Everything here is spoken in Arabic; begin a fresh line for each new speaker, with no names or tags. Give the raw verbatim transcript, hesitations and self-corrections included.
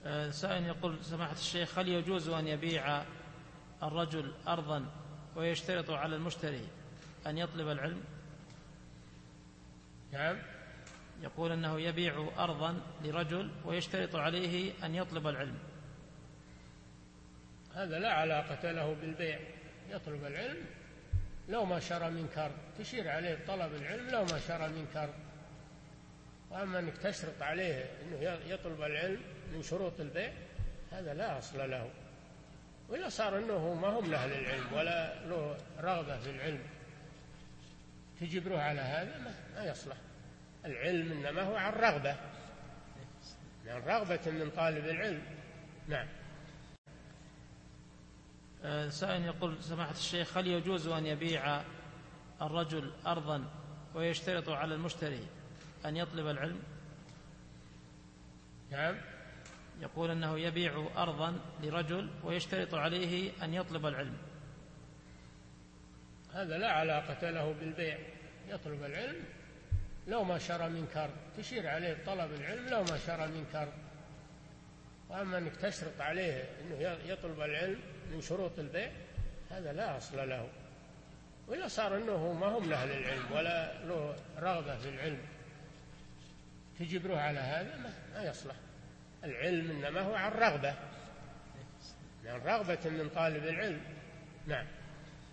سائل يقول: سماحة الشيخ، هل يجوز أن يبيع الرجل أرضا ويشترط على المشتري أن يطلب العلم؟
نعم.
يقول أنه يبيع أرضا لرجل ويشترط عليه أن يطلب العلم.
هذا لا علاقة له بالبيع، يطلب العلم لو ما شرى من كرب، تشير عليه طلب العلم لو ما شرى من كرب. وأما أنك تشرط عليه أنه يطلب العلم من شروط البيع، هذا لا أصل له. وإلا صار أنه ما هم له للعلم ولا له رغبة في العلم، تجبره على هذا ما يصلح. العلم إنما هو عن رغبة، عن رغبة من طالب العلم. نعم.
سائل يقول: سماحة الشيخ، هل يجوز أن يبيع الرجل أرضا ويشترط على المشتري أن يطلب العلم؟
نعم.
يقول أنه يبيع أرضا لرجل ويشترط عليه أن يطلب العلم.
هذا لا علاقة له بالبيع، يطلب العلم لو ما شرى من كرب، تشير عليه طلب العلم لو ما شرى من كرب. وأما أنك تشرط عليه أنه يطلب العلم من شروط البيع، هذا لا أصل له. وإلا صار أنه ما هم له للعلم ولا له رغبة في العلم، تجبره على هذا ما يصلح. العلم إنما هو عن رغبة، عن رغبة من طالب العلم. نعم.